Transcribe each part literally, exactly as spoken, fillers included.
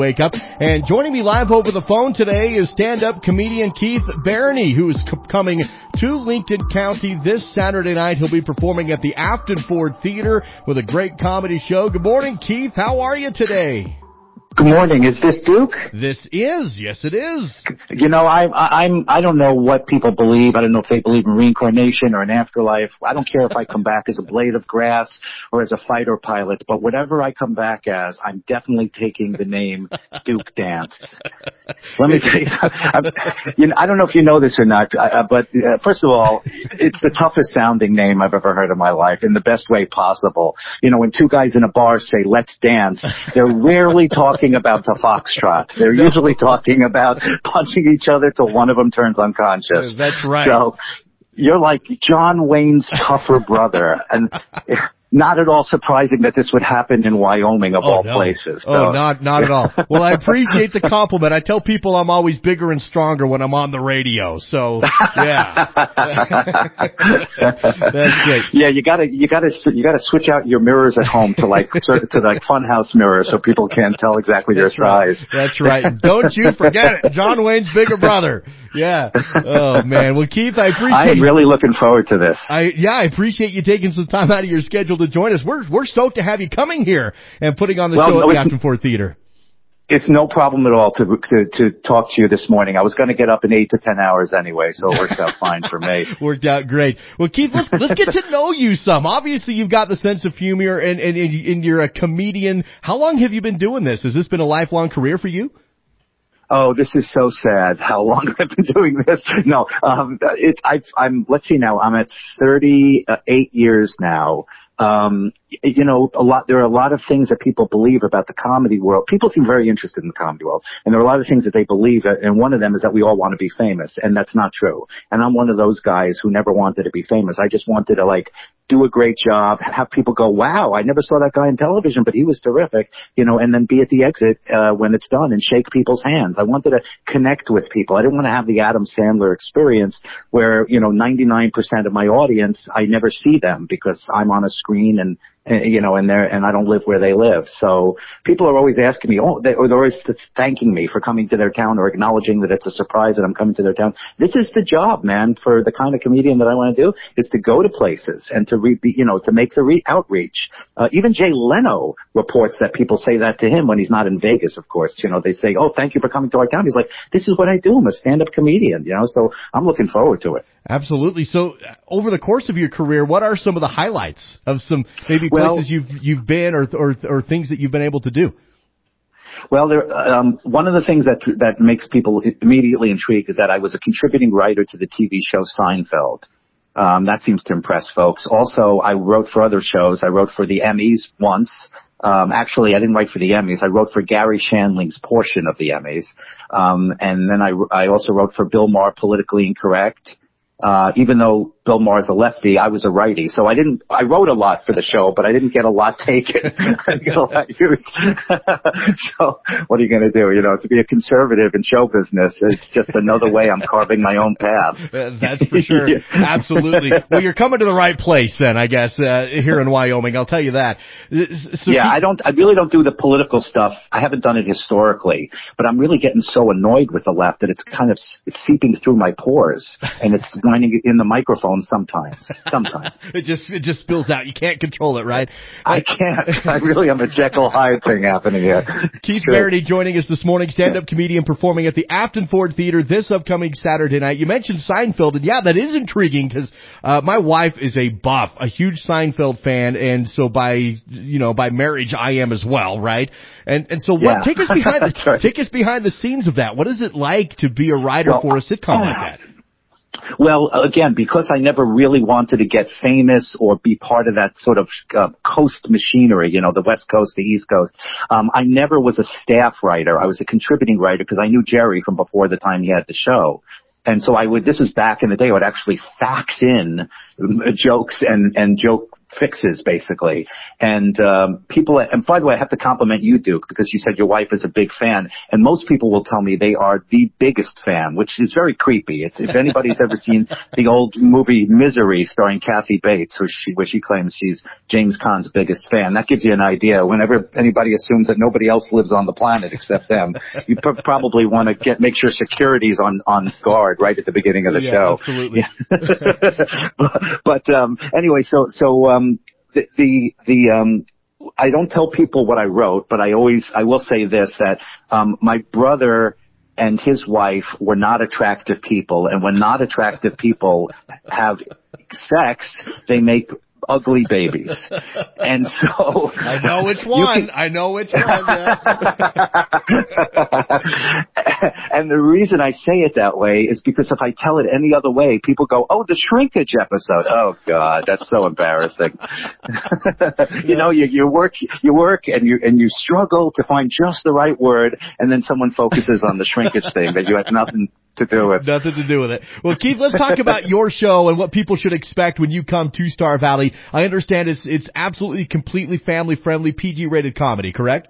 Wake Up. And joining me live over the phone today is stand-up comedian Keith Barney, who is c- coming to Lincoln County this Saturday night. He'll be performing at the Afton Ford Theater with a great comedy show. Good morning, Keith. How are you today? Good morning. Is this Duke? This is. Yes, it is. You know, I, I, I'm, I don't know what people believe. I don't know if they believe in reincarnation or an afterlife. I don't care if I come back as a blade of grass or as a fighter pilot, but whatever I come back as, I'm definitely taking the name Duke Dance. Let me tell you, I'm, you know, I don't know if you know this or not, uh, but uh, first of all, it's the toughest sounding name I've ever heard in my life in the best way possible. You know, when two guys in a bar say, let's dance, they're rarely talking about the foxtrot. They're no. usually talking about punching each other till one of them turns unconscious. That's right. So you're like John Wayne's tougher brother, and not at all surprising that this would happen in Wyoming of oh, all no. places. Oh, so. not not at all. Well, I appreciate the compliment. I tell people I'm always bigger and stronger when I'm on the radio. So yeah, that's great. Yeah, you gotta you gotta you gotta switch out your mirrors at home to like to like funhouse mirrors so people can't tell exactly that's your right. size. That's right. Don't you forget it, John Wayne's bigger brother. Yeah. Oh man. Well, Keith, I appreciate. I am really looking forward to this. I yeah, I appreciate you taking some time out of your schedule to join us. We're we're stoked to have you coming here and putting on the well, show no, at the Afton Ford Theater. It's no problem at all to to to talk to you this morning. I was going to get up in eight to ten hours anyway, so it works out fine for me. Worked out great. Well, Keith, let's let's get to know you some. Obviously, you've got the sense of humor, and and and you're a comedian. How long have you been doing this? Has this been a lifelong career for you? Oh, this is so sad. How long I've been doing this? No, um, it, I've, I'm. Let's see now. I'm at thirty-eight years now. Um, you know, a lot, there are a lot of things that people believe about the comedy world. People seem very interested in the comedy world, and there are a lot of things that they believe, and one of them is that we all want to be famous, and that's not true. And I'm one of those guys who never wanted to be famous. I just wanted to, like, do a great job, have people go, wow, I never saw that guy on television, but he was terrific, you know, and then be at the exit, uh, when it's done and shake people's hands. I wanted to connect with people. I didn't want to have the Adam Sandler experience where, you know, ninety-nine percent of my audience, I never see them because I'm on a screen and, you know, and they're, and I don't live where they live. So people are always asking me, oh, they, or they're always thanking me for coming to their town or acknowledging that it's a surprise that I'm coming to their town. This is the job, man, for the kind of comedian that I want to do, is to go to places and to re, you know, to make the re- outreach. Uh, even Jay Leno reports that people say that to him when he's not in Vegas, of course. You know, they say, oh, thank you for coming to our town. He's like, this is what I do. I'm a stand-up comedian, you know, so I'm looking forward to it. Absolutely. So over the course of your career, what are some of the highlights of some maybe well, places you've you've been or, or or things that you've been able to do? Well, there, um, one of the things that that makes people immediately intrigued is that I was a contributing writer to the T V show Seinfeld. Um, that seems to impress folks. Also, I wrote for other shows. I wrote for the Emmys once. Um, actually, I didn't write for the Emmys. I wrote for Gary Shandling's portion of the Emmys. Um, and then I, I also wrote for Bill Maher, Politically Incorrect. Uh, even though Bill Maher's a lefty, I was a righty. So I didn't, I wrote a lot for the show, but I didn't get a lot taken. I didn't get a lot used. So what are you going to do? You know, to be a conservative in show business, it's just another way I'm carving my own path. Uh, that's for sure. Yeah. Absolutely. Well, you're coming to the right place then, I guess, uh, here in Wyoming. I'll tell you that. So yeah, keep- I don't, I really don't do the political stuff. I haven't done it historically, but I'm really getting so annoyed with the left that it's kind of, it's seeping through my pores and it's whining in the microphone sometimes. Sometimes. it just it just spills out. You can't control it, right? I can't. I really am a Jekyll Hyde thing happening here. Keith Barney joining us this morning, stand-up comedian performing at the Afton Ford Theater this upcoming Saturday night. You mentioned Seinfeld, and yeah, that is intriguing because uh, my wife is a buff, a huge Seinfeld fan, and so by you know by marriage I am as well, right? And and so what? Yeah. Take us behind the right. take us behind the scenes of that. What is it like to be a writer well, for a sitcom like that? Well, again, because I never really wanted to get famous or be part of that sort of uh, coast machinery, you know, the West Coast, the East Coast, um, I never was a staff writer. I was a contributing writer because I knew Jerry from before the time he had the show. And so I would, this was back in the day, I would actually fax in jokes and, and joke fixes, basically. And um, people, and by the way, I have to compliment you, Duke, because you said your wife is a big fan, and most people will tell me they are the biggest fan, which is very creepy. It's, if anybody's ever seen the old movie Misery starring Kathy Bates, where she, where she claims she's James Caan's biggest fan, that gives you an idea. Whenever anybody assumes that nobody else lives on the planet except them, you p- probably want to get make sure security's on on guard right at the beginning of the yeah, show. Absolutely. Yeah. but but um, anyway, so so um, the the, the um, I don't tell people what I wrote, but I always I will say this, that um, my brother and his wife were not attractive people, and when not attractive people have sex, they make ugly babies. And so I know which one. Can, I know which one. Yeah. And the reason I say it that way is because if I tell it any other way, people go, "Oh, the shrinkage episode." Oh God, that's so embarrassing. you know, you, you work, you work, and you and you struggle to find just the right word, and then someone focuses on the shrinkage thing that you had nothing to do with. Nothing to do with it. Well, Keith, let's talk about your show and what people should expect when you come to Star Valley. I understand it's it's absolutely, completely family-friendly, P G-rated comedy, correct?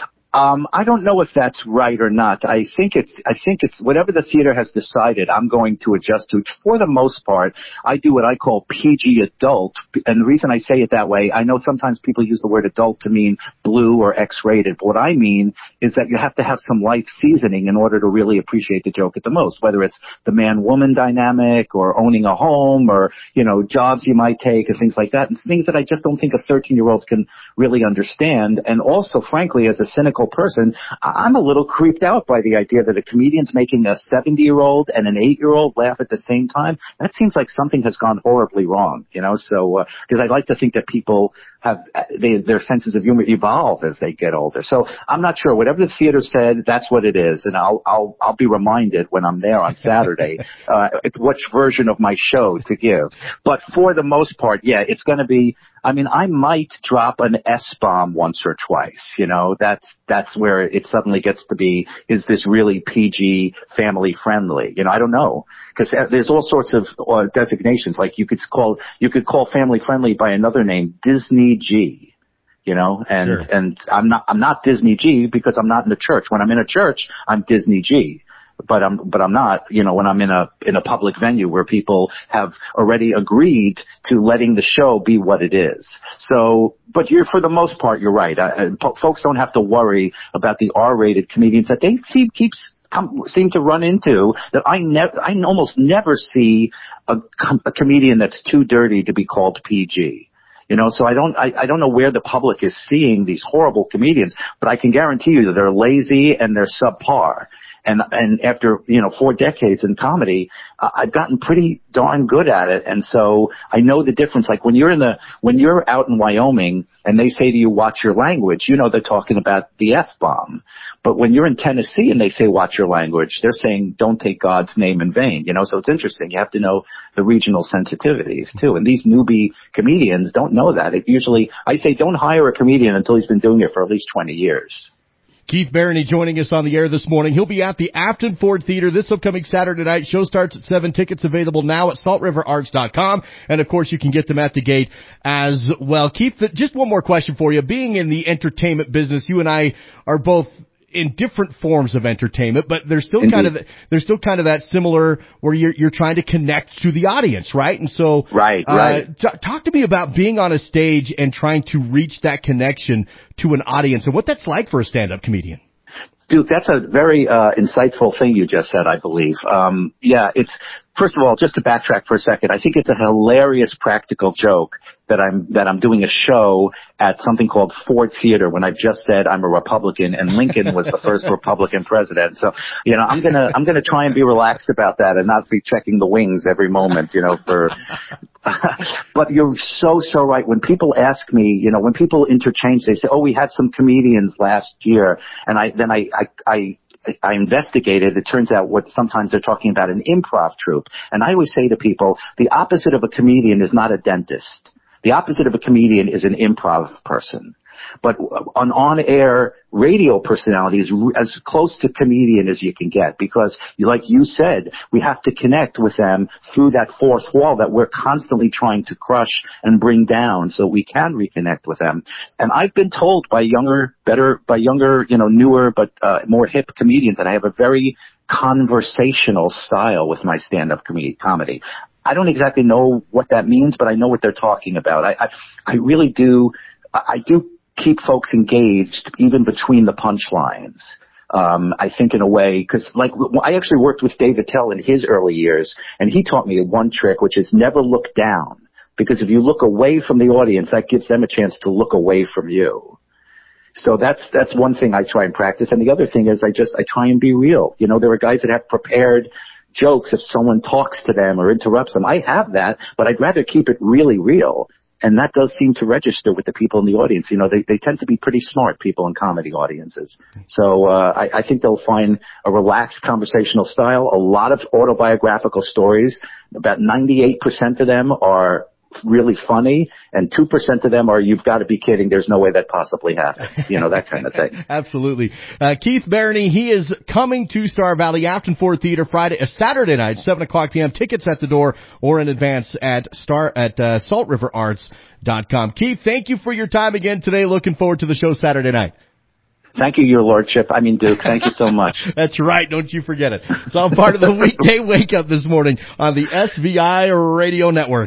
Um, I don't know if that's right or not. I think it's, I think it's whatever the theater has decided I'm going to adjust to. For the most part, I do what I call P G adult. And the reason I say it that way, I know sometimes people use the word adult to mean blue or X-rated. But what I mean is that you have to have some life seasoning in order to really appreciate the joke at the most, whether it's the man-woman dynamic or owning a home or, you know, jobs you might take and things like that. And things that I just don't think a thirteen-year-old can really understand. And also, frankly, as a cynical person, I'm a little creeped out by the idea that a comedian's making a seventy-year-old and an eight-year-old laugh at the same time. That seems like something has gone horribly wrong, you know, so, because uh, I'd like to think that people have, they, their senses of humor evolve as they get older. So I'm not sure. Whatever the theater said, that's what it is. And I'll, I'll, I'll be reminded when I'm there on Saturday, uh, which version of my show to give. But for the most part, yeah, it's going to be, I mean, I might drop an S-bomb once or twice, you know, that's, that's where it suddenly gets to be, is this really P G family friendly? You know, I don't know. Cause there's all sorts of uh, designations, like you could call, you could call family friendly by another name, Disney G. You know, and, sure. and I'm not, I'm not Disney G because I'm not in a church. When I'm in a church, I'm Disney G. But I'm, but I'm not, you know, when I'm in a, in a public venue where people have already agreed to letting the show be what it is. So, but you're, for the most part, you're right. I, I, folks don't have to worry about the R-rated comedians that they see keeps, come, seem to run into, that I never, I almost never see a, a comedian that's too dirty to be called P G. You know, so I don't, I, I don't know where the public is seeing these horrible comedians, but I can guarantee you that they're lazy and they're subpar. And, and after, you know, four decades in comedy, uh, I've gotten pretty darn good at it. And so I know the difference. Like when you're in the, when you're out in Wyoming and they say to you, watch your language, you know, they're talking about the F-bomb. But when you're in Tennessee and they say, watch your language, they're saying, don't take God's name in vain. You know, so it's interesting. You have to know the regional sensitivities too. And these newbie comedians don't know that. It usually, I say, don't hire a comedian until he's been doing it for at least twenty years. Keith Barony joining us on the air this morning. He'll be at the Afton Ford Theater this upcoming Saturday night. Show starts at seven. Tickets available now at salt river arts dot com. And, of course, you can get them at the gate as well. Keith, just one more question for you. Being in the entertainment business, you and I are both in different forms of entertainment, but there's still Indeed. kind of there's still kind of that similar where you're you're trying to connect to the audience, right? And so, right, uh, right. T- talk to me about being on a stage and trying to reach that connection to an audience and what that's like for a stand-up comedian. Duke, that's a very uh, insightful thing you just said, I believe. Um, yeah, it's, first of all, just to backtrack for a second, I think it's a hilarious practical joke that I'm that I'm doing a show at something called Ford Theater when I've just said I'm a Republican and Lincoln was the first Republican president. So, you know, I'm gonna I'm gonna try and be relaxed about that and not be checking the wings every moment, you know, for but you're so so right. When people ask me, you know, when people interchange, they say, "Oh, we had some comedians last year," and I then I I, I I investigated, it turns out what sometimes they're talking about an improv troupe. And I always say to people, the opposite of a comedian is not a dentist. The opposite of a comedian is an improv person. But an on-air radio personality is as close to comedian as you can get, because like you said, we have to connect with them through that fourth wall that we're constantly trying to crush and bring down so we can reconnect with them. And I've been told by younger, better, by younger, you know, newer, but uh, more hip comedians that I have a very conversational style with my stand-up com- comedy. I don't exactly know what that means, but I know what they're talking about. I, I, I really do, I do keep folks engaged even between the punchlines. Um, I think in a way, cause like, I actually worked with Dave Attell in his early years, and he taught me one trick, which is never look down. Because if you look away from the audience, that gives them a chance to look away from you. So that's, that's one thing I try and practice. And the other thing is I just, I try and be real. You know, there are guys that have prepared jokes if someone talks to them or interrupts them. I have that, but I'd rather keep it really real. And that does seem to register with the people in the audience. You know, they, they tend to be pretty smart people in comedy audiences. So, uh, I, I think they'll find a relaxed conversational style, a lot of autobiographical stories. About ninety-eight percent of them are really funny, and two percent of them are, you've got to be kidding, there's no way that possibly happened. You know, that kind of thing. Absolutely. Uh, Keith Barony, he is coming to Star Valley Afton Ford Theater Friday, uh, Saturday night, seven o'clock p.m. Tickets at the door or in advance at star at uh, salt river arts dot com. Keith, thank you for your time again today. Looking forward to the show Saturday night. Thank you, Your Lordship. I mean, Duke, thank you so much. That's right. Don't you forget it. It's all part of the weekday wake up this morning on the S V I Radio Network.